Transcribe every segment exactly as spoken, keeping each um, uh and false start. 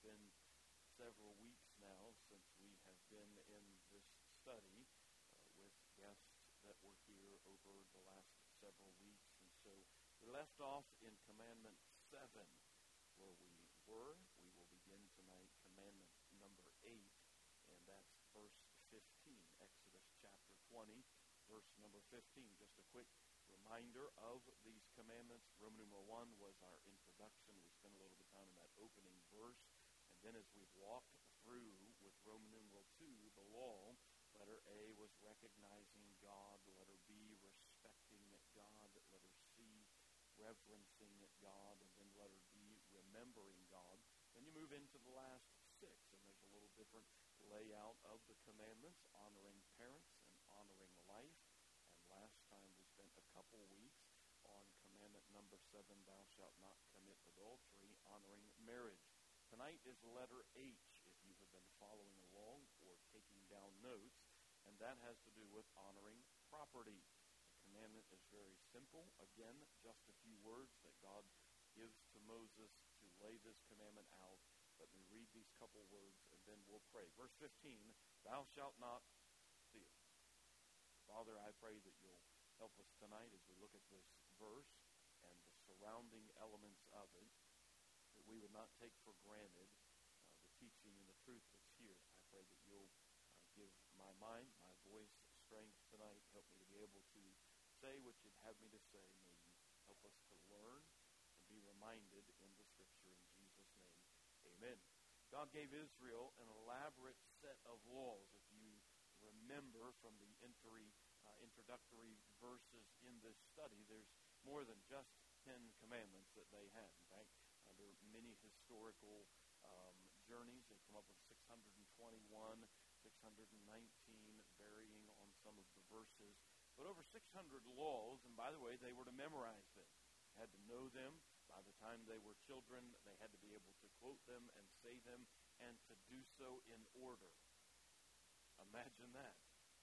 been several weeks now since we have been in this study uh, with guests that were here over the last several weeks. And so we left off in Commandment seven, where we were. We will begin tonight Commandment number eight, and that's verse fifteen, Exodus chapter twenty, verse number fifteen. Just a quick reminder of these commandments. Roman numeral one was our introduction. We spent a little bit of time in that opening verse. And then as we've walked through with Roman numeral two, the law, letter A was recognizing God, letter B respecting God, letter C reverencing God, and then letter D remembering God. Then you move into the last six, and there's a little different layout of the commandments, honoring parents and honoring life. And last time we spent a couple weeks on commandment number seven, thou shalt not commit adultery, honoring marriage. Tonight is letter H, if you have been following along or taking down notes, and that has to do with honoring property. The commandment is very simple. Again, just a few words that God gives to Moses to lay this commandment out. Let me read these couple words, and then we'll pray. Verse fifteen, thou shalt not steal. Father, I pray that you'll help us tonight as we look at this verse and the surrounding elements of it, that we would not take for granted uh, the teaching and the truth that's here. I pray that you'll uh, give my mind, my voice, strength tonight. Help me to be able to say what you'd have me to say. May you help us to learn and be reminded in the Scripture. In Jesus' name, amen. God gave Israel an elaborate set of laws. If you remember from the entry, uh, introductory verses in this study, there's more than just Ten Commandments that they had. In fact, under many historical um, journeys, they come up with six hundred twenty-one, six hundred nineteen, varying on some of the verses. But over six hundred laws, and by the way, they were to memorize them. They had to know them. By the time they were children, they had to be able to quote them and say them, and to do so in order. Imagine that.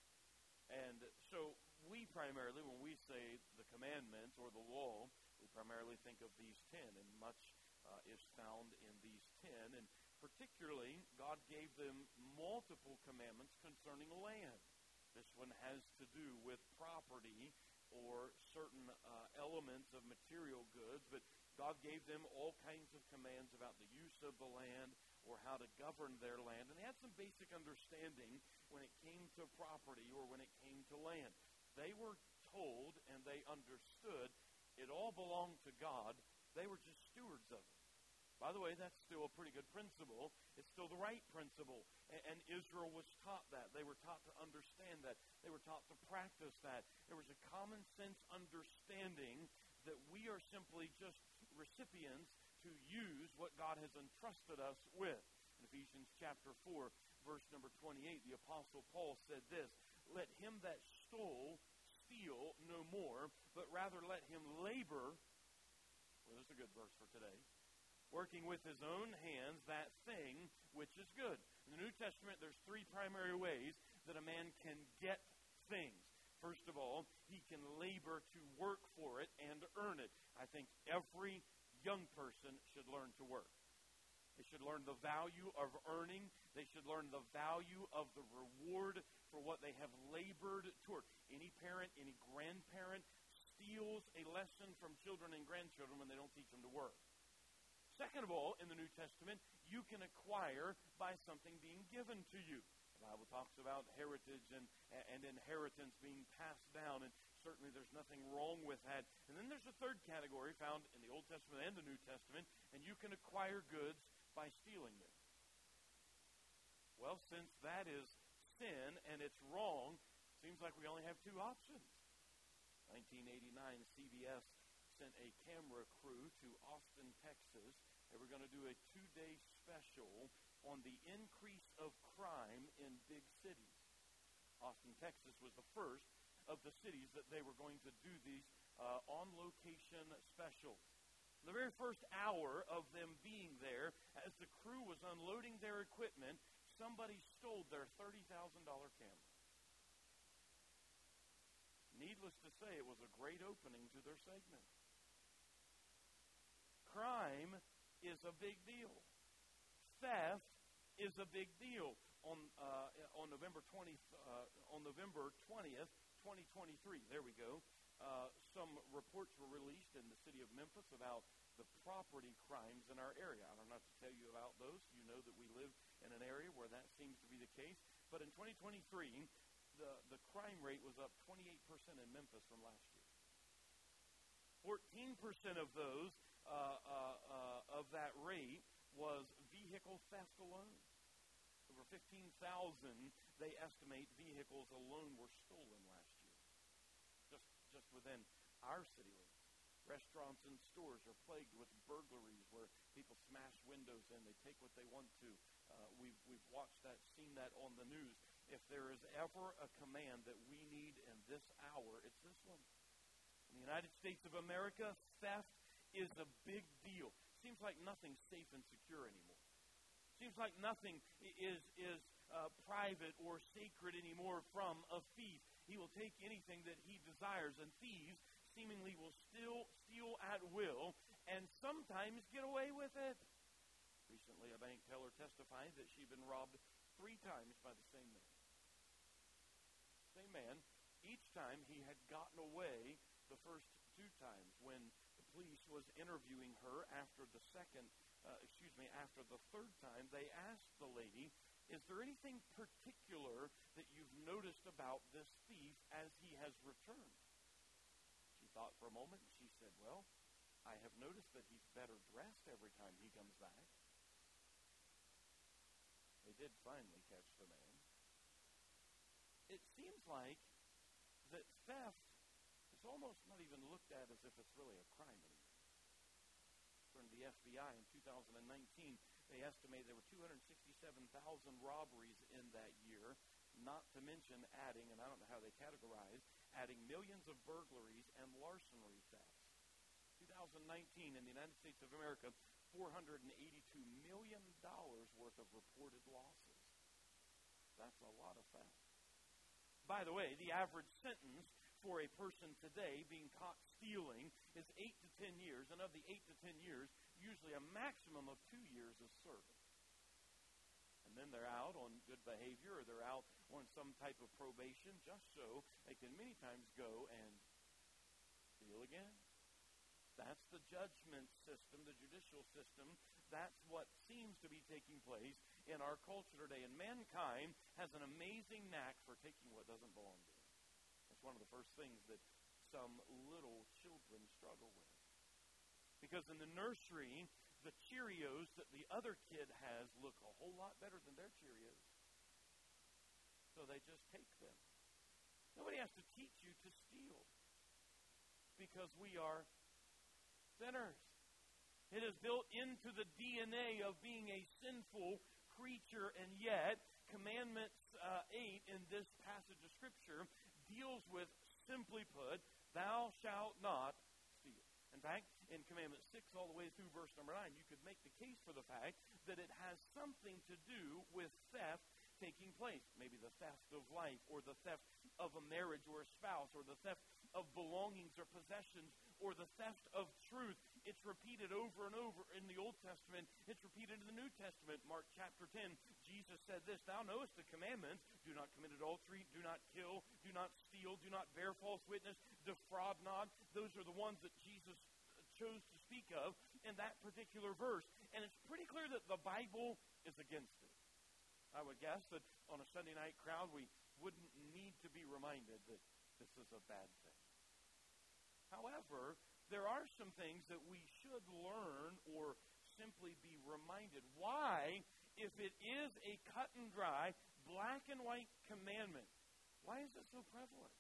And so we primarily, when we say the commandments or the law, we primarily think of these ten, and much uh, is found in these ten. And particularly, God gave them multiple commandments concerning land. This one has to do with property or certain uh, elements of material goods, but God gave them all kinds of commands about the use of the land or how to govern their land. And they had some basic understanding when it came to property or when it came to land. They were told and they understood it all belonged to God. They were just stewards of it. By the way, that's still a pretty good principle. It's still the right principle. And Israel was taught that. They were taught to understand that. They were taught to practice that. There was a common sense understanding that we are simply just recipients to use what God has entrusted us with. In Ephesians chapter four, verse number twenty-eight, the Apostle Paul said this, let him that stole steal no more, but rather let him labor, well, this is a good verse for today, working with his own hands that thing which is good. In the New Testament, there's three primary ways that a man can get things. First of all, he can labor to work for it and earn it. I think every young person should learn to work. They should learn the value of earning. They should learn the value of the reward for what they have labored toward. Any parent, any grandparent steals a lesson from children and grandchildren when they don't teach them to work. Second of all, in the New Testament, you can acquire by something being given to you. The Bible talks about heritage and, and inheritance being passed down, and certainly there's nothing wrong with that. And then there's a third category found in the Old Testament and the New Testament, and you can acquire goods by stealing them. Well, since that is sin and it's wrong, it seems like we only have two options. nineteen eighty-nine, C B S sent a camera crew to Austin, Texas. They were going to do a two-day special on the increase of crime in big cities. Austin, Texas was the first of the cities that they were going to do these uh, on-location specials. The very first hour of them being there, as the crew was unloading their equipment, somebody stole their thirty thousand dollars camera. Needless to say, it was a great opening to their segment. Crime is a big deal. theft is a big deal. On uh, on November twentieth, uh, on November twentieth, twenty twenty-three. There we go. Uh, some reports were released in the city of Memphis about the property crimes in our area. I don't have to tell you about those. You know that we live in an area where that seems to be the case. But in twenty twenty-three, the the crime rate was up twenty-eight percent in Memphis from last year. fourteen percent of those uh, uh, uh, of that rate was vehicle theft alone. Over fifteen thousand, they estimate, vehicles alone were stolen last year. Just just within our city limits. Restaurants and stores are plagued with burglaries where people smash windows in. They take what they want to. Uh, we've, we've watched that, seen that on the news. If there is ever a command that we need in this hour, it's this one. In the United States of America, theft is a big deal. Seems like nothing's safe and secure anymore. Seems like nothing is is uh, private or sacred anymore from a thief. He will take anything that he desires, and thieves seemingly will still steal at will and sometimes get away with it. Recently, a bank teller testified that she'd been robbed three times by the same man. Same man. Each time he had gotten away the first two times. When the police was interviewing her after the second Uh, excuse me, after the third time, they asked the lady, is there anything particular that you've noticed about this thief as he has returned? She thought for a moment, and she said, well, I have noticed that he's better dressed every time he comes back. They did finally catch the man. It seems like that theft is almost not even looked at as if it's really a crime anymore. According to the F B I in two thousand nineteen, they estimate there were two hundred sixty-seven thousand robberies in that year, not to mention adding, and I don't know how they categorize, adding millions of burglaries and larceny thefts. twenty nineteen in the United States of America, four hundred eighty-two million dollars worth of reported losses. That's a lot of theft. By the way, the average sentence for a person today being caught stealing is eight to ten years, and of the eight to ten years, usually a maximum of two years is served. And then they're out on good behavior, or they're out on some type of probation, just so they can many times go and steal again. That's the judgment system, the judicial system. That's what seems to be taking place in our culture today. And mankind has an amazing knack for taking what doesn't belong to them. That's one of the first things that some little children struggle with. Because in the nursery, the Cheerios that the other kid has look a whole lot better than their Cheerios. So they just take them. Nobody has to teach you to steal. Because we are sinners. It is built into the D N A of being a sinful creature, and yet Commandments uh, eight in this passage of Scripture deals with, simply put, thou shalt not steal. In fact, in Commandment six all the way through verse number nine, you could make the case for the fact that it has something to do with theft taking place. Maybe the theft of life, or the theft of a marriage or a spouse, or the theft of belongings or possessions, or the theft of truth. It's repeated over and over in the Old Testament. It's repeated in the New Testament. Mark chapter ten, Jesus said this, thou knowest the commandments, do not commit adultery, do not kill, do not steal, do not bear false witness, defraud not. Those are the ones that Jesus chose to speak of in that particular verse. And it's pretty clear that the Bible is against it. I would guess that on a Sunday night crowd, we wouldn't need to be reminded that this is a bad thing. However, there are some things that we should learn or simply be reminded. Why, if it is a cut and dry, black and white commandment, why is it so prevalent?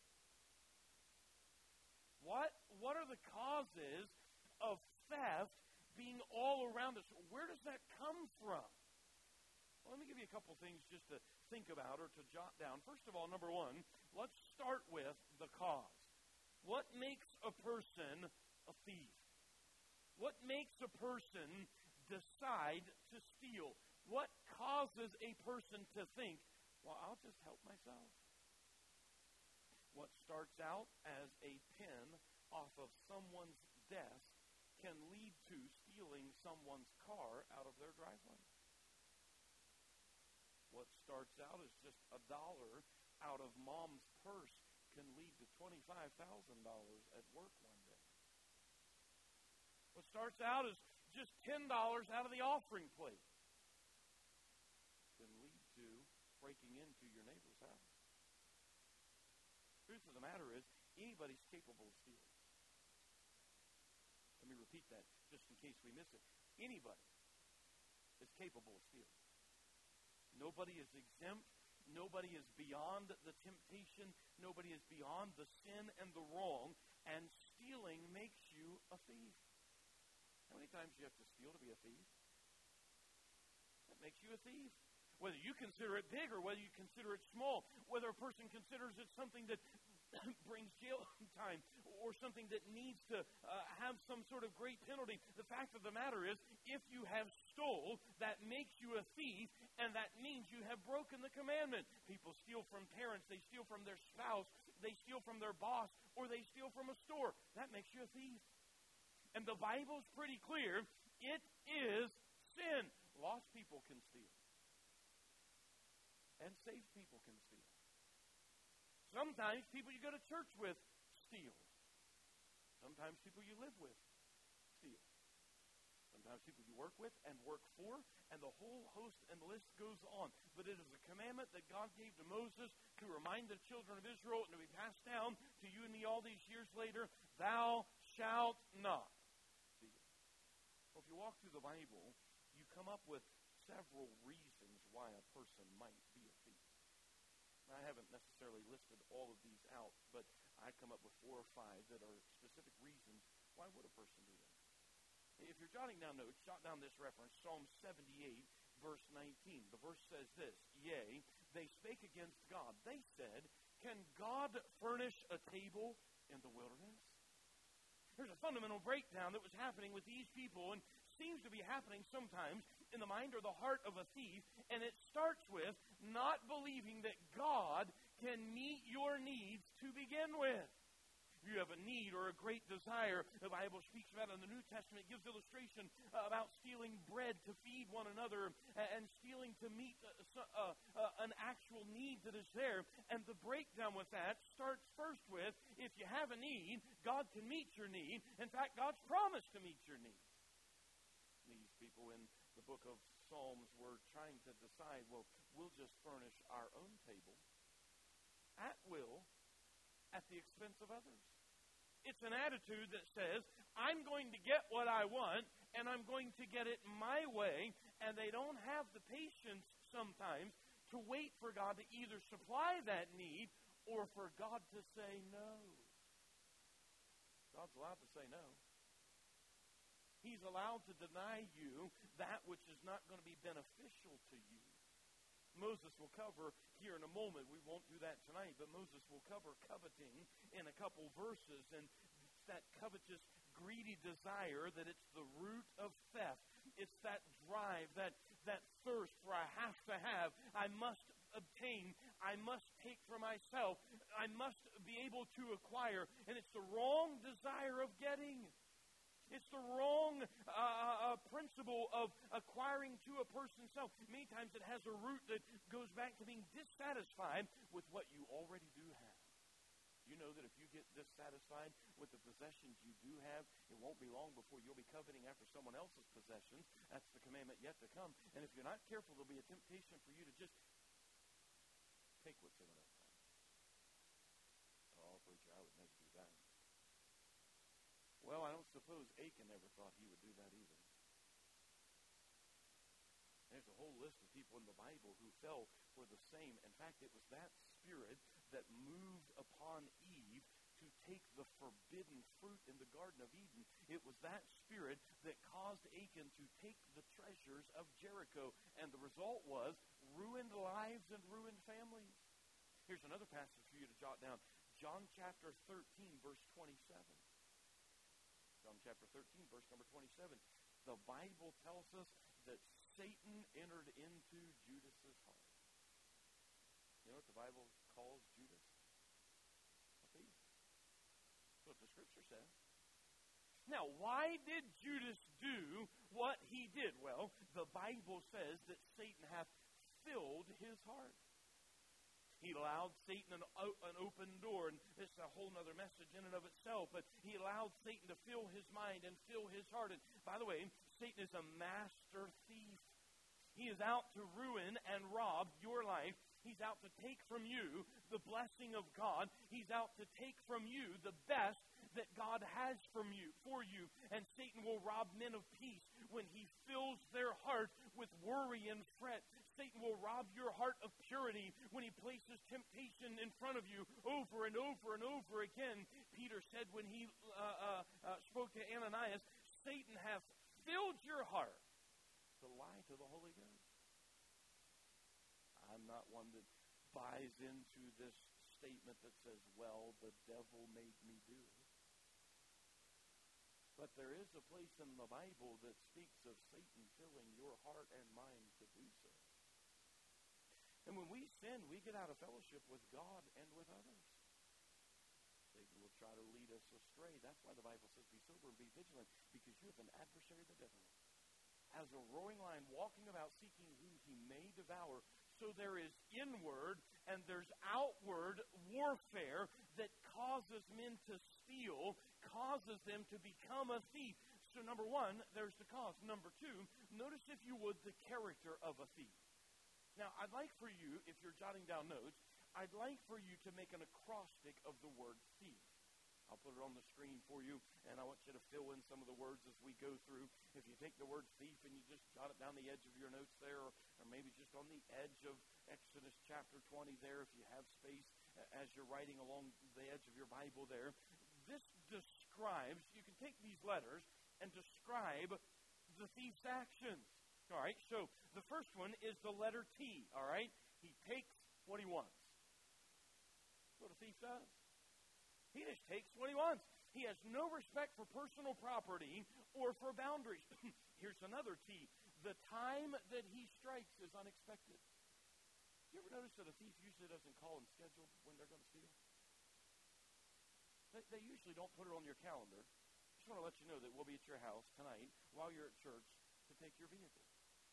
What, what are the causes of theft being all around us? Where does that come from? Well, let me give you a couple things just to think about or to jot down. First of all, number one, let's start with the cause. What makes a person a thief? What makes a person decide to steal? What causes a person to think, well, I'll just help myself? What starts out as a pin off of someone's desk can lead to stealing someone's car out of their driveway. What starts out as just a dollar out of mom's purse can lead to twenty-five thousand dollars at work one day. What starts out as just ten dollars out of the offering plate can lead to breaking into your neighbor's house. The truth of the matter is, anybody's capable of stealing. Let me repeat that just in case we miss it. Anybody is capable of stealing. Nobody is exempt. Nobody is beyond the temptation. Nobody is beyond the sin and the wrong. And stealing makes you a thief. How many times do you have to steal to be a thief? That makes you a thief. Whether you consider it big or whether you consider it small, whether a person considers it something that brings jail time or something that needs to uh, have some sort of great penalty. The fact of the matter is, if you have stole, that makes you a thief, and that means you have broken the commandment. People steal from parents, they steal from their spouse, they steal from their boss, or they steal from a store. That makes you a thief. And the Bible's pretty clear. It is sin. Lost people can steal. And saved people can steal. Sometimes people you go to church with steal. Sometimes people you live with steal. Sometimes people you work with and work for, and the whole host and list goes on. But it is a commandment that God gave to Moses to remind the children of Israel and to be passed down to you and me all these years later. Thou shalt not steal. Well, if you walk through the Bible, you come up with several reasons why a person might be a thief. I haven't necessarily listed all of these out, but I come up with four or five that are specific reasons why would a person do that. If you're jotting down notes, jot down this reference, Psalm seventy-eight, verse nineteen. The verse says this, Yea, they spake against God. They said, Can God furnish a table in the wilderness? There's a fundamental breakdown that was happening with these people, and seems to be happening sometimes in the mind or the heart of a thief, and it starts with not believing that God can meet your needs to begin with. You have a need or a great desire. The Bible speaks about it in the New Testament. It gives illustration uh, about stealing bread to feed one another and stealing to meet uh, uh, uh, an actual need that is there. And the breakdown with that starts first with, if you have a need, God can meet your need. In fact, God's promised to meet your need. These people in the book of Psalms were trying to decide, well, we'll just furnish our own table at will at the expense of others. It's an attitude that says, I'm going to get what I want, and I'm going to get it my way, and they don't have the patience sometimes to wait for God to either supply that need or for God to say no. God's allowed to say no. He's allowed to deny you that which is not going to be beneficial to you. Moses will cover here in a moment. We won't do that tonight, but Moses will cover coveting in a couple verses. And it's that covetous, greedy desire that it's the root of theft. It's that drive, that, that thirst for I have to have, I must obtain, I must take for myself, I must be able to acquire. And it's the wrong desire of getting. It's the wrong uh, uh, principle of acquiring to a person's self. Many times it has a root that goes back to being dissatisfied with what you already do have. You know that if you get dissatisfied with the possessions you do have, it won't be long before you'll be coveting after someone else's possessions. That's the commandment yet to come. And if you're not careful, there'll be a temptation for you to just take what someone else has. Oh, preacher, I would never do that. Well, I don't suppose Achan ever thought he would do that either. There's a whole list of people in the Bible who fell for the same. In fact, it was that spirit that moved upon Eve to take the forbidden fruit in the Garden of Eden. It was that spirit that caused Achan to take the treasures of Jericho. And the result was ruined lives and ruined families. Here's another passage for you to jot down. John chapter thirteen, verse twenty-seven. John chapter thirteen, verse number twenty-seven. The Bible tells us that Satan entered into Judas's heart. You know what the Bible calls Judas? A thief. That's what the Scripture says. Now, why did Judas do what he did? Well, the Bible says that Satan hath filled his He allowed Satan an, an open door, and this is a whole other message in and of itself, but he allowed Satan to fill his mind and fill his heart. And by the way, Satan is a master thief. He is out to ruin and rob your life. He's out to take from you the blessing of God. He's out to take from you the best that God has from you, for you. And Satan will rob men of peace when he fills their heart with worry and fret. Satan will rob your heart of purity when he places temptation in front of you over and over and over again. Peter said when he uh, uh, uh, spoke to Ananias, Satan hath filled your heart to lie to the Holy Ghost. I'm not one that buys into this statement that says, well, the devil made me do it. But there is a place in the Bible that speaks of Satan filling your heart and mind to do so. And when we sin, we get out of fellowship with God and with others. Satan will try to lead us astray. That's why the Bible says, be sober and be vigilant, because you have an adversary, the devil, as a roaring lion, walking about seeking whom he may devour. So there is inward and there's outward warfare that causes men to steal, causes them to become a thief. So number one, there's the cause. Number two, notice, if you would, the character of a thief. Now, I'd like for you, if you're jotting down notes, I'd like for you to make an acrostic of the word thief. I'll put it on the screen for you, and I want you to fill in some of the words as we go through. If you take the word thief and you just jot it down the edge of your notes there, or, or maybe just on the edge of Exodus chapter twenty there, if you have space as you're writing along the edge of your Bible there. This describes, you can take these letters and describe the thief's actions. All right, so the first one is the letter T, all right? He takes what he wants. That's what a thief does. He just takes what he wants. He has no respect for personal property or for boundaries. Here's another T. The time that he strikes is unexpected. You ever notice that a thief usually doesn't call and schedule when they're going to steal? They, they usually don't put it on your calendar. Just want to let you know that we'll be at your house tonight while you're at church to take your vehicle.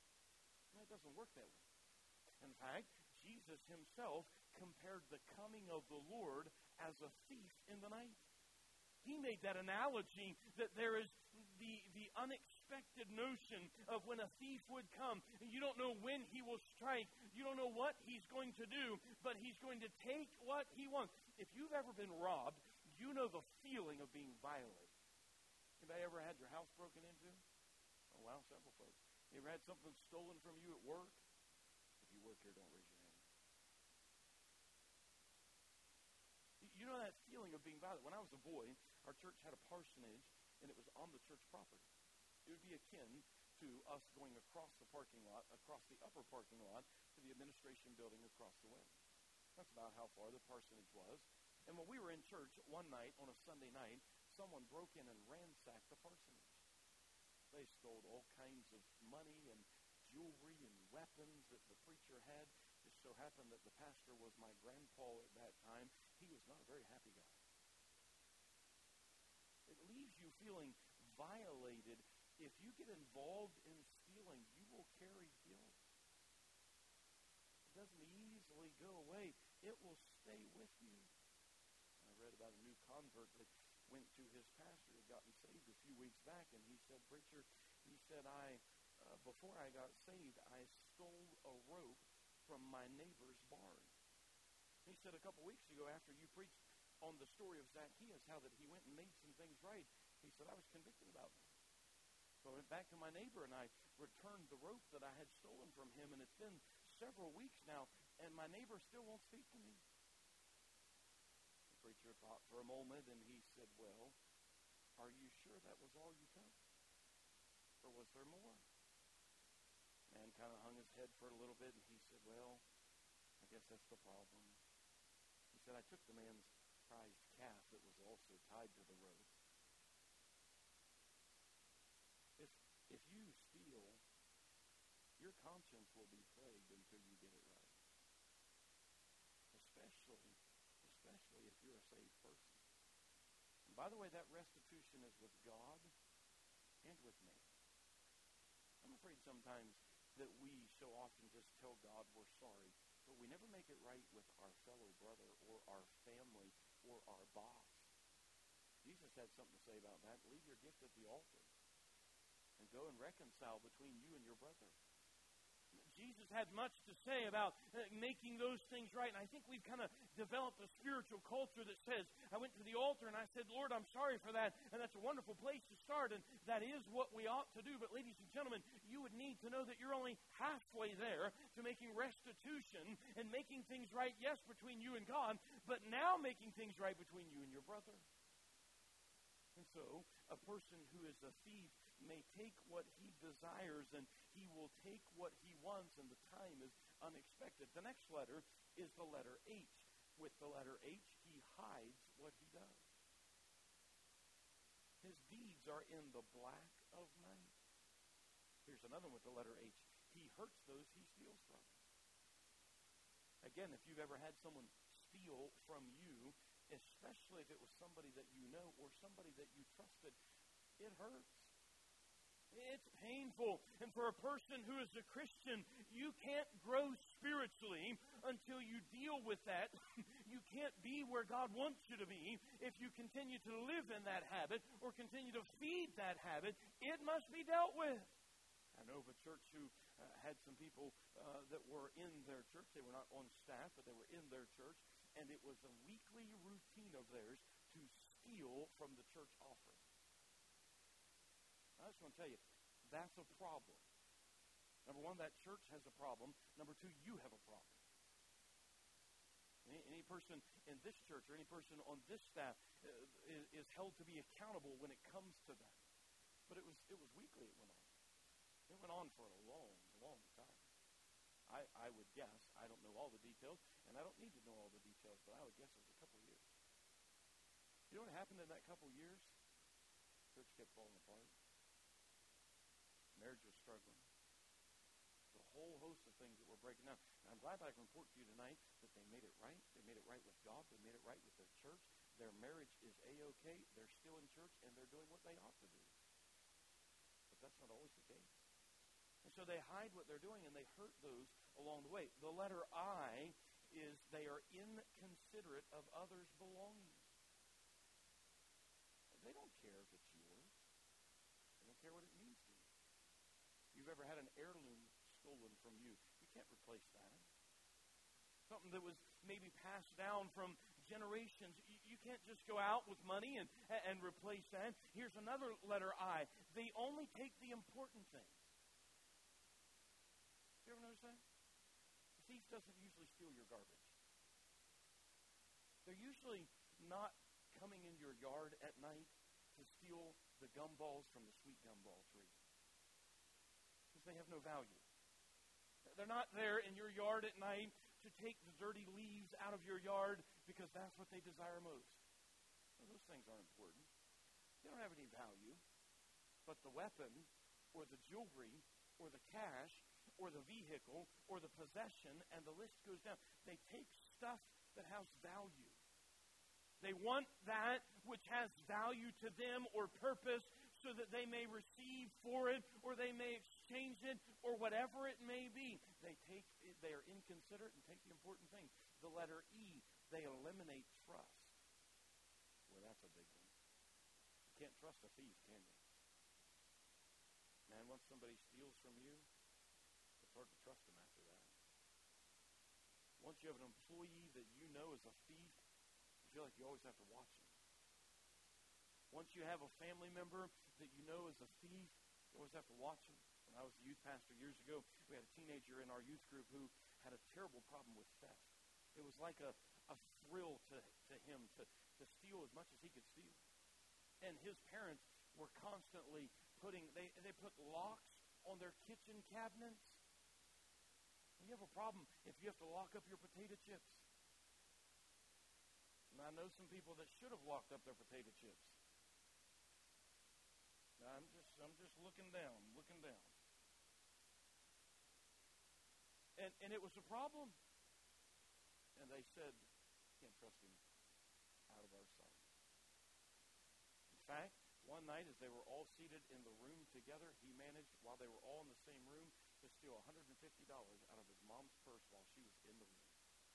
No, it doesn't work that way. In fact, Jesus himself compared the coming of the Lord as a thief in the night. He made that analogy that there is the, the unexpected notion of when a thief would come. You don't know when he will strike. You don't know what he's going to do, but he's going to take what he wants. If you've ever been robbed, you know the feeling of being violated. Anybody ever had your house broken into? Oh, wow, several folks. You ever had something stolen from you at work? If you work here, don't raise your hand. You know that feeling of being violated. When I was a boy, our church had a parsonage, and it was on the church property. It would be akin to us going across the parking lot, across the upper parking lot, to the administration building across the way. That's about how far the parsonage was. And when we were in church one night, on a Sunday night, someone broke in and ransacked the parsonage. They stole all kinds of money and jewelry and weapons that the preacher had. It so happened that the pastor was my grandpa at that time. He was not a very happy guy. It leaves you feeling violated. If you get involved in stealing, you will carry guilt. It doesn't easily go away. It will stay with you. I read about a new convert that went to his pastor, had gotten saved a few weeks back, and he said, preacher, he said, I, uh, before I got saved, I stole a rope from my neighbor's barn. He said a couple weeks ago, after you preached on the story of Zacchaeus, how that he went and made some things right, he said, I was convicted about that. So I went back to my neighbor, and I returned the rope that I had stolen from him, and it's been several weeks now, and my neighbor still won't speak to me. The preacher thought for a moment, and he said, well, are you sure that was all you took? Or was there more? The man kind of hung his head for a little bit, and he said, well, I guess that's the problem. He said, I took the man's prized calf that was also tied to the rope. If, if you steal, your conscience will be plagued until you get it right. Especially, especially if you're a saved person. And by the way, that restitution is with God and with man. I'm afraid sometimes that we so often just tell God we're sorry. but we never make it right with our fellow brother or our family or our boss. Jesus had something to say about that. Leave your gift at the altar and go and reconcile between you and your brother. Jesus had much to say about uh, making those things right. And I think we've kind of developed a spiritual culture that says, I went to the altar and I said, Lord, I'm sorry for that. And that's a wonderful place to start. And that is what we ought to do. But ladies and gentlemen, you would need to know that you're only halfway there to making restitution and making things right, yes, between you and God, but now making things right between you and your brother. And so, a person who is a thief may take what he desires and he will take what he wants, and the time is unexpected. The next letter is the letter H. With the letter H, he hides what he does. His deeds are in the black of night. Here's another one with the letter H. He hurts those he steals from. Again, if you've ever had someone steal from you, especially if it was somebody that you know or somebody that you trusted, it hurts. It's painful. And for a person who is a Christian, you can't grow spiritually until you deal with that. You can't be where God wants you to be if you continue to live in that habit or continue to feed that habit. It must be dealt with. I know of a church who uh, had some people uh, that were in their church. They were not on staff, but they were in their church. And it was a weekly routine of theirs to steal from the church offering. I just want to tell you, that's a problem. Number one, that church has a problem. Number two, you have a problem. Any, any person in this church or any person on this staff uh, is, is held to be accountable when it comes to that. But it was it was weekly it went on. It went on for a long, long time. I, I would guess, I don't know all the details, and I don't need to know all the details, but I would guess it was a couple years. You know what happened in that couple years? The church kept falling apart. Marriage was struggling. There's a whole host of things that were breaking down. And I'm glad I can report to you tonight that they made it right. They made it right with God. They made it right with their church. Their marriage is A-okay. They're still in church, and they're doing what they ought to do. But that's not always the case. And so they hide what they're doing, and they hurt those along the way. The letter I is they are inconsiderate of others' belongings. They don't care if it's yours. They don't care what it means to you. You've ever had an heirloom stolen from you, you can't replace that. Something that was maybe passed down from generations, you, you can't just go out with money and, and replace that. Here's another letter I. They only take the important things. You ever notice that? The thief doesn't usually steal your garbage. They're usually not coming in your yard at night to steal the gumballs from the sweet gumball tree. Because they have no value. They're not there in your yard at night to take the dirty leaves out of your yard because that's what they desire most. Well, those things aren't important. They don't have any value. But the weapon or the jewelry or the cash or the vehicle or the possession, and the list goes down. They take stuff that has value. They want that which has value to them or purpose so that they may receive for it or they may exchange it or whatever it may be. They take they are inconsiderate and take the important things. The letter E, they eliminate trust. Well, that's a big one. You can't trust a thief, can you? Man, once somebody steals from you, it's hard to trust them after that. Once you have an employee that you know is a thief, you feel like you always have to watch him. Once you have a family member that you know is a thief, you always have to watch him. When I was a youth pastor years ago, we had a teenager in our youth group who had a terrible problem with theft. It was like a, a thrill to, to him to, to steal as much as he could steal. And his parents were constantly putting, they, they put locks on their kitchen cabinets. You have a problem if you have to lock up your potato chips. And I know some people that should have locked up their potato chips. Now, I'm just I'm just looking down, looking down. And and it was a problem. And they said, can't trust him out of our sight. In fact, one night as they were all seated in the room together, he managed, while they were all in the same room, to steal one hundred fifty dollars out of his mom's purse while she was in the room.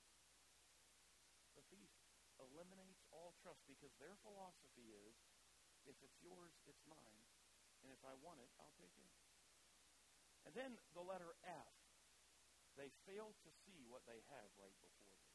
The thief eliminates all trust because their philosophy is, if it's yours, it's mine. And if I want it, I'll take it. And then the letter F. They fail to see what they have right before them.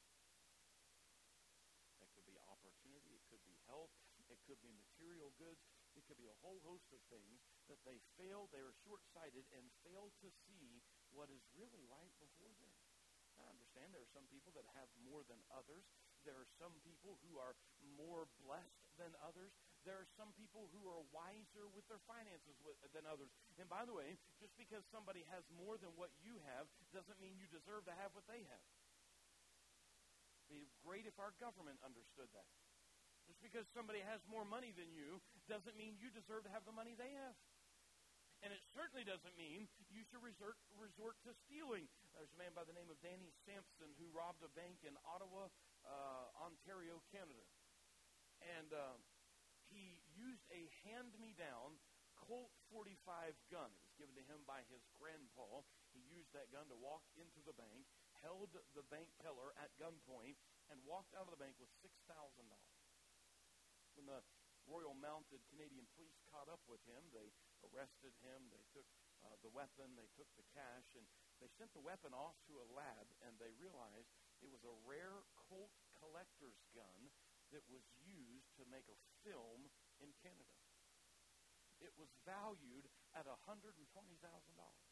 That could be opportunity. It could be health. It could be material goods. It could be a whole host of things that they fail, they are short-sighted, and fail to see what is really right before them. I understand there are some people that have more than others. There are some people who are more blessed than others. There are some people who are wiser with their finances than others. And by the way, just because somebody has more than what you have doesn't mean you deserve to have what they have. It'd be great if our government understood that. Just because somebody has more money than you doesn't mean you deserve to have the money they have. And it certainly doesn't mean you should resort, resort to stealing. There's a man by the name of Danny Sampson who robbed a bank in Ottawa, uh, Ontario, Canada. And uh, he used a hand-me-down Colt forty-five gun. It was given to him by his grandpa. He used that gun to walk into the bank, held the bank teller at gunpoint, and walked out of the bank with six thousand dollars. When the Royal Mounted Canadian Police caught up with him, they arrested him, they took uh, the weapon, they took the cash, and they sent the weapon off to a lab, and they realized it was a rare Colt collector's gun that was used to make a film in Canada. It was valued at one hundred twenty thousand dollars.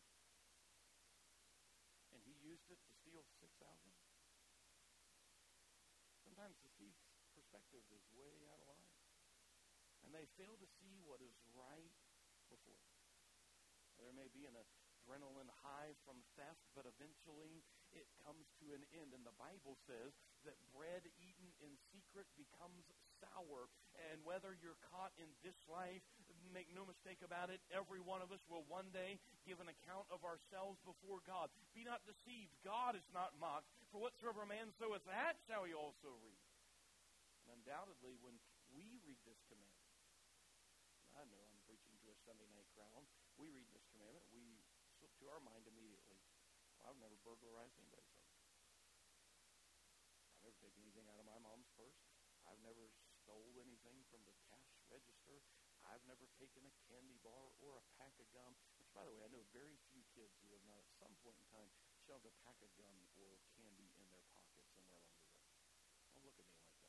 And he used it to steal six thousand dollars. Sometimes the thief's perspective is way out of line. And they fail to see what is right before them. There may be an adrenaline high from theft, but eventually it comes to an end. And the Bible says that bread eaten in secret becomes sour. And whether you're caught in this life, make no mistake about it, every one of us will one day give an account of ourselves before God. Be not deceived. God is not mocked. For whatsoever a man soweth, that shall he also reap. And undoubtedly, when we read this commandment, I know I'm preaching to a Sunday night crowd. We read this commandment. We slip to our mind immediately. Well, I've never burglarized anybody's home. I've never taken anything out of my mom's purse. I've never stole anything from the cash register. I've never taken a candy bar or a pack of gum. Which, by the way, I know very few kids who have not at some point in time shoved a pack of gum or candy in their pocket somewhere along the way. Don't look at me like that.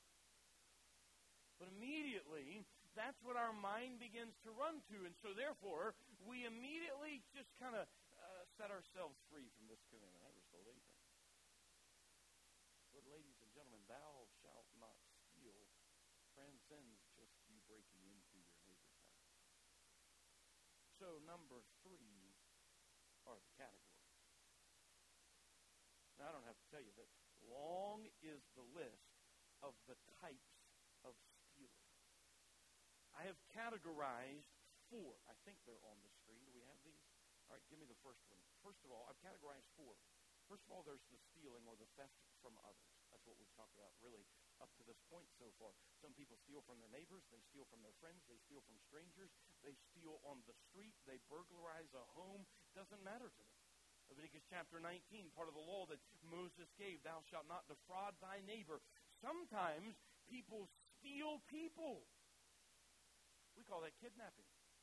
But immediately, that's what our mind begins to run to. And so, therefore, we immediately just kind of uh, set ourselves free from this commandment. I never stole anything. But, ladies and gentlemen, thou shalt not steal transcends just you breaking into your neighbor's house. So, number three are the categories. Now, I don't have to tell you that long is the list of the types of stealing. I have categorized four. I think they're on the screen. Do we have these? All right, give me the first one. First of all, I've categorized four. First of all, there's the stealing or the theft from others. That's what we've talked about really up to this point so far. Some people steal from their neighbors. They steal from their friends. They steal from strangers. They steal on the street. They burglarize a home. Doesn't matter to them. Leviticus chapter nineteen, part of the law that Moses gave, thou shalt not defraud thy neighbor. Sometimes people steal people. We call that kidnapping.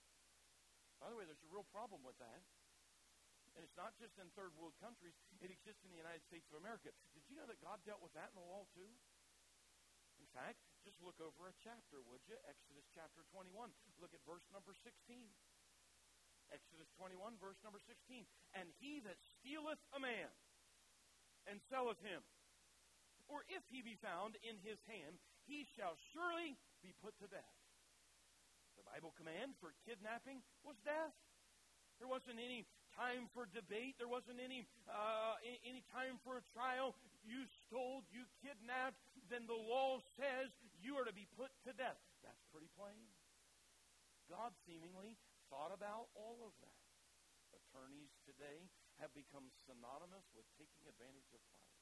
By the way, there's a real problem with that. And it's not just in third world countries. It exists in the United States of America. Did you know that God dealt with that in the law too? In fact, just look over a chapter, would you? Exodus chapter twenty-one. Look at verse number sixteen. Exodus twenty-one, verse number sixteen. And he that stealeth a man and selleth him, or if he be found in his hand, he shall surely be put to death. The Bible command for kidnapping was death. There wasn't any time for debate. There wasn't any uh, any time for a trial. You stole, you kidnapped, then the law says you are to be put to death. That's pretty plain. God seemingly thought about all of that. Attorneys today have become synonymous with taking advantage of power.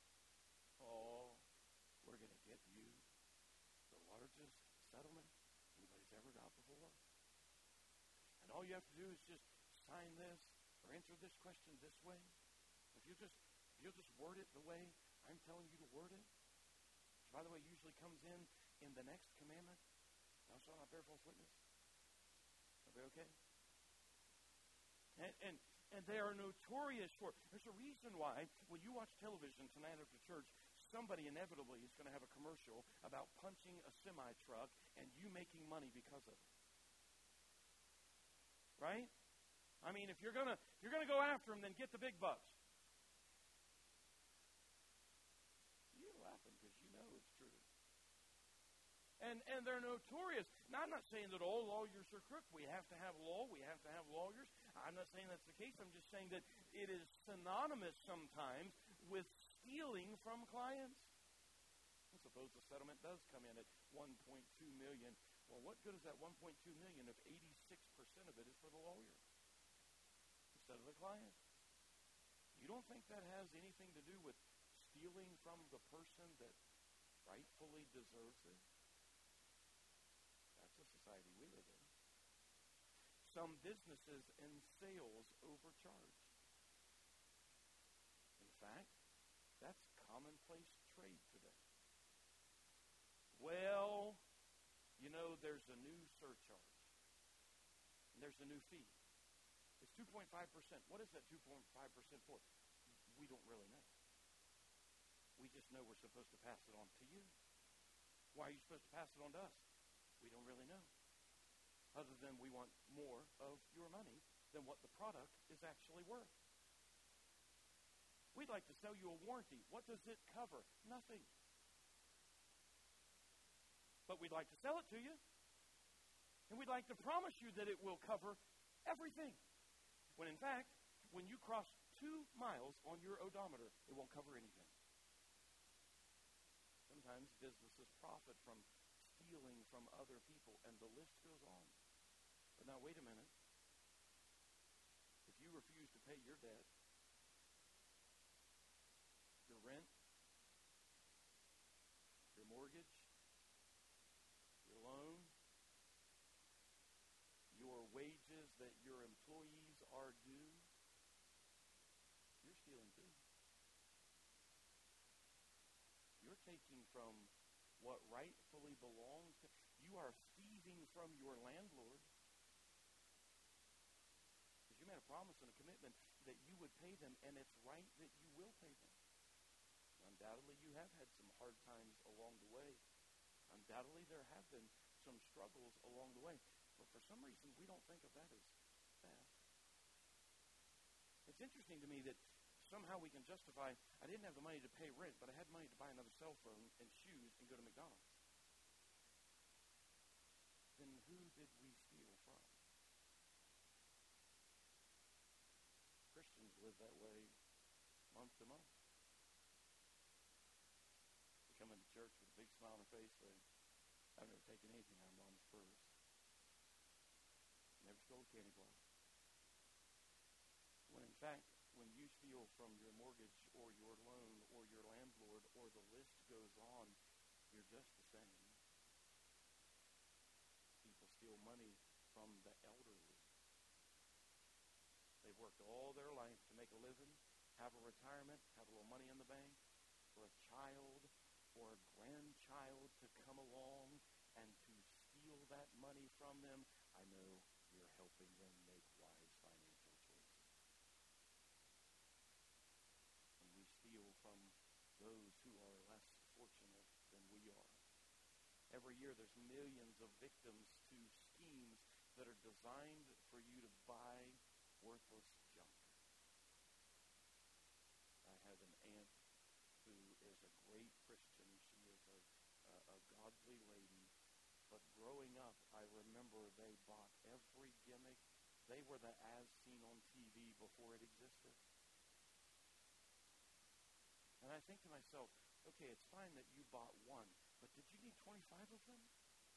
Oh, we're going to get you the largest settlement anybody's ever got before. And all you have to do is just sign this or answer this question this way, if you just if you'll just word it the way I'm telling you to word it, which, by the way, usually comes in in the next commandment, thou shalt not bear false witness. Everybody okay? And, and and they are notorious for it. There's a reason why when you watch television tonight after church, somebody inevitably is going to have a commercial about punching a semi-truck and you making money because of it. Right? I mean, if you're gonna if you're gonna go after them, then get the big bucks. You're laughing because you know it's true. And and they're notorious. Now, I'm not saying that all lawyers are crook. We have to have law. We have to have lawyers. I'm not saying that's the case. I'm just saying that it is synonymous sometimes with stealing from clients. I suppose the settlement does come in at one point two million dollars. Well, what good is that one point two million dollars if eighty-six percent of it is for the lawyer instead of the client? You don't think that has anything to do with stealing from the person that rightfully deserves it? That's the society we live in. Some businesses and sales overcharge. In fact, that's commonplace trade today. Well, you know, there's a new surcharge. And there's a new fee. It's two point five percent. What is that two point five percent for? We don't really know. We just know we're supposed to pass it on to you. Why are you supposed to pass it on to us? We don't really know. Other than we want more of your money than what the product is actually worth. We'd like to sell you a warranty. What does it cover? Nothing. But we'd like to sell it to you. And we'd like to promise you that it will cover everything. When in fact, when you cross two miles on your odometer, it won't cover anything. Sometimes businesses profit from stealing from other people, and the list goes on. But now, wait a minute. If you refuse to pay your debt, your rent, your mortgage, your loan, your wages that your employees are due, you're stealing too. You're taking from what rightfully belongs to you. Are thieving from your landlord. Because you made a promise and a commitment that you would pay them, and it's right that you will pay them. Undoubtedly, you have had some hard times along the way. Undoubtedly, there have been some struggles along the way. But for some reason, we don't think of that as theft. It's interesting to me that somehow we can justify, I didn't have the money to pay rent, but I had money to buy another cell phone and shoes and go to McDonald's. Then who did we steal from? Christians live that way month to month. They come into church with a big smile on their face saying, I've never taken anything out of Mom's purse. Never stole a candy bar. When in fact, when you steal from your mortgage or your loan or your landlord, or the list goes on, you're just the same. People steal money from the elderly. They've worked all their life to make a living, have a retirement, have a little money in the bank, for a child or a grandchild to come along and to steal that money from them. I know you're helping them make wise financial choices. And we steal from those who are less fortunate than we are. Every year there's millions of victims to schemes that are designed for you to buy worthless junk. I have an aunt who is a great Christian. She is a, a, a godly lady. But growing up, I remember they bought every gimmick. They were the as seen on T V before it existed. And I think to myself, okay, it's fine that you bought one, but did you need twenty-five of them?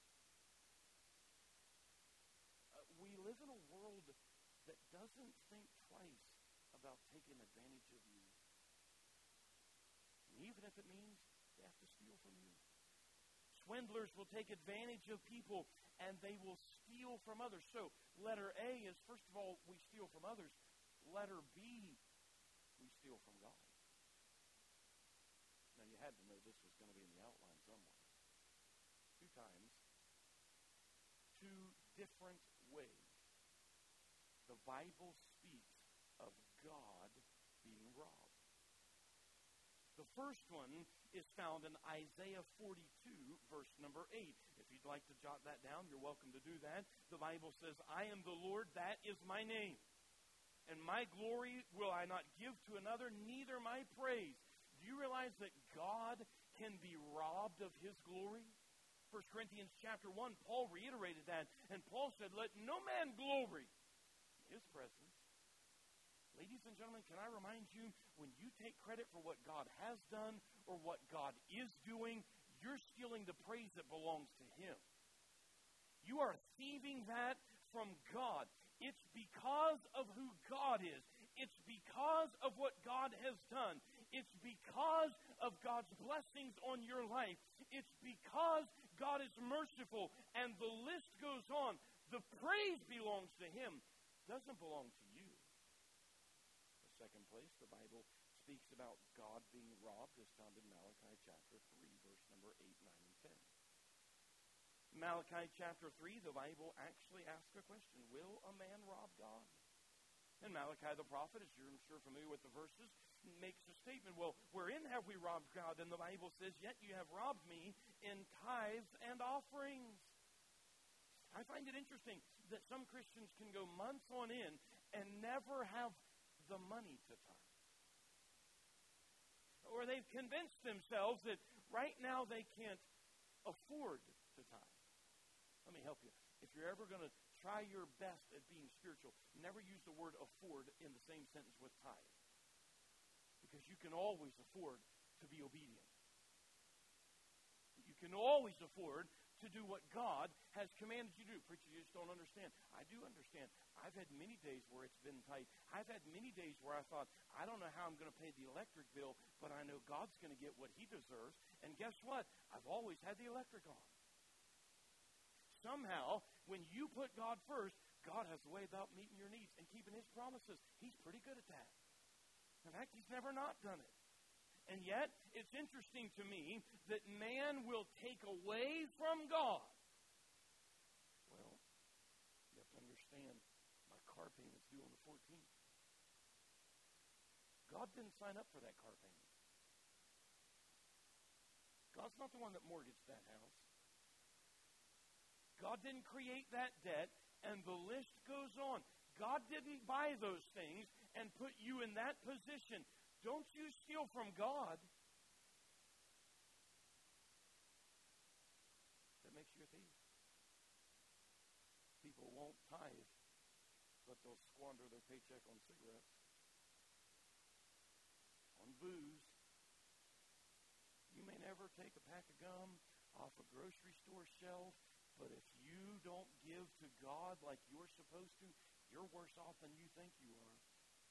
Uh, we live in a world that doesn't think twice about taking advantage of you. And even if it means they have to steal from you. Swindlers will take advantage of people, and they will steal from others. So letter A is, first of all, we steal from others. letter B, we steal from God. Now, you had to know this was going to be in the outline somewhere. Two times, two different ways, the Bible speaks of God being robbed. The first one is found in Isaiah forty-two, verse number eight. If you'd like to jot that down, you're welcome to do that. The Bible says, I am the Lord, that is my name. And my glory will I not give to another, neither my praise. Do you realize that God can be robbed of his glory? First Corinthians chapter one, Paul reiterated that. And Paul said, let no man glory in his presence. Ladies and gentlemen, can I remind you, when you take credit for what God has done or what God is doing, you're stealing the praise that belongs to him. You are thieving that from God. It's because of who God is. It's because of what God has done. It's because of God's blessings on your life. It's because God is merciful. And the list goes on. The praise belongs to him. It doesn't belong to you. Second place, the Bible speaks about God being robbed is found in Malachi chapter three, verse number eight, nine, and ten. Malachi chapter three, the Bible actually asks a question, will a man rob God? And Malachi the prophet, as you're I'm sure familiar with the verses, makes a statement, well, wherein have we robbed God? And the Bible says, yet you have robbed me in tithes and offerings. I find it interesting that some Christians can go months on end and never have the money to tithe. Or they've convinced themselves that right now they can't afford to tithe. Let me help you. If you're ever going to try your best at being spiritual, never use the word afford in the same sentence with tithe. Because you can always afford to be obedient. You can always afford to do what God has commanded you to do. Preacher, you just don't understand. I do understand. I've had many days where it's been tight. I've had many days where I thought, I don't know how I'm going to pay the electric bill, but I know God's going to get what he deserves. And guess what? I've always had the electric on. Somehow, when you put God first, God has a way about meeting your needs and keeping his promises. He's pretty good at that. In fact, he's never not done it. And yet, it's interesting to me that man will take away from God. Well, you have to understand, my car payment's due on the fourteenth. God didn't sign up for that car payment. God's not the one that mortgaged that house. God didn't create that debt, and the list goes on. God didn't buy those things and put you in that position. Don't you steal from God. That makes you a thief. People won't tithe, but they'll squander their paycheck on cigarettes, on booze. You may never take a pack of gum off a grocery store shelf, but if you don't give to God like you're supposed to, you're worse off than you think you are.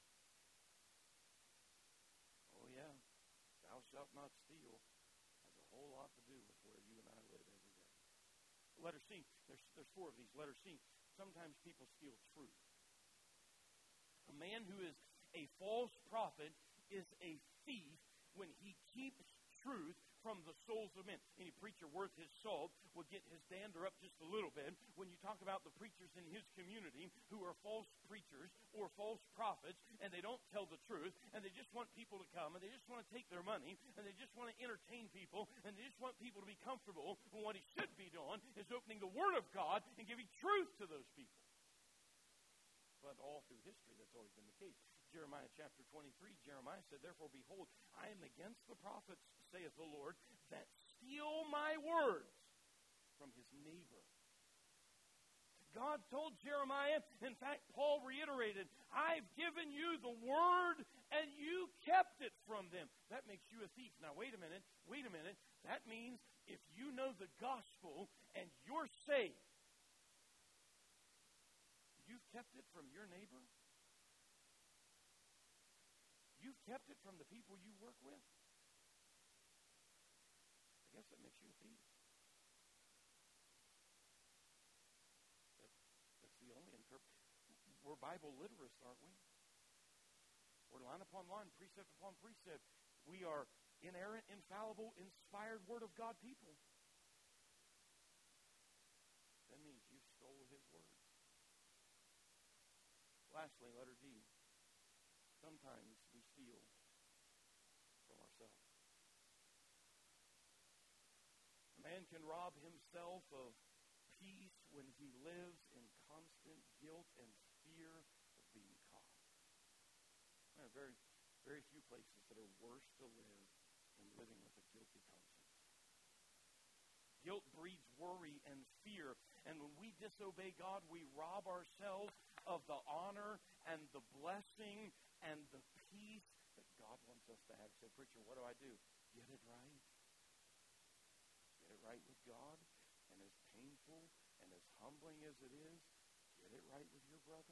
Oh, yeah. Thou shalt not steal has a whole lot to do with where you and I live every day. Letter C. There's, there's four of these. Letter C. Sometimes people steal truth. A man who is a false prophet is a thief when he keeps truth from the souls of men. Any preacher worth his salt will get his dander up just a little bit when you talk about the preachers in his community who are false preachers or false prophets, and they don't tell the truth, and they just want people to come, and they just want to take their money, and they just want to entertain people, and they just want people to be comfortable, when what he should be doing is opening the Word of God and giving truth to those people. But all through history, that's always been the case. Jeremiah chapter twenty-three, Jeremiah said, therefore, behold, I am against the prophets, saith the Lord, that steal my words from his neighbor. God told Jeremiah, in fact, Paul reiterated, I've given you the word and you kept it from them. That makes you a thief. Now, wait a minute, wait a minute. That means if you know the gospel and you're saved, you've kept it from your neighbor? You've kept it from the people you work with? I guess that makes you a thief. That, that's the only interpretation. We're Bible literates, aren't we? upon line, precept upon precept. We are inerrant, infallible, inspired Word of God people. That means you stole His words. Lastly, letter D. Sometimes we steal from ourselves. A man can rob himself of peace when he lives in constant guilt and fear of being caught. There are very, very few places that are worse to live than living with a guilty conscience. Guilt breeds worry and fear, and when we disobey God, we rob ourselves of the honor and the blessing and the peace that God wants us to have. So, preacher, what do I do? Get it right. Get it right with God. And as painful and as humbling as it is, get it right with your brother.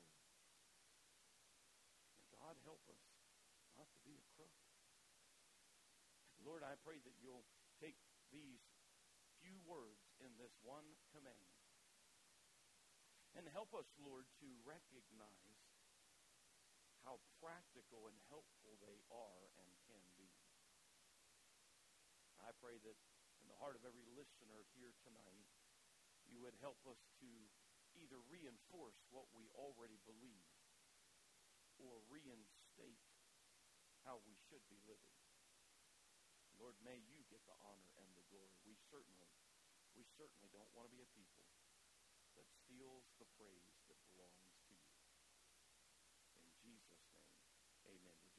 And God help us not to be a crook. Lord, I pray that you'll take these few words in this one commandment and help us, Lord, to recognize how practical and helpful they are and can be. I pray that in the heart of every listener here tonight, you would help us to either reinforce what we already believe or reinstate how we should be living. Lord, may you get the honor and the glory. We certainly, we certainly don't want to be a people that steals the praise that belongs to you. In Jesus' name, amen.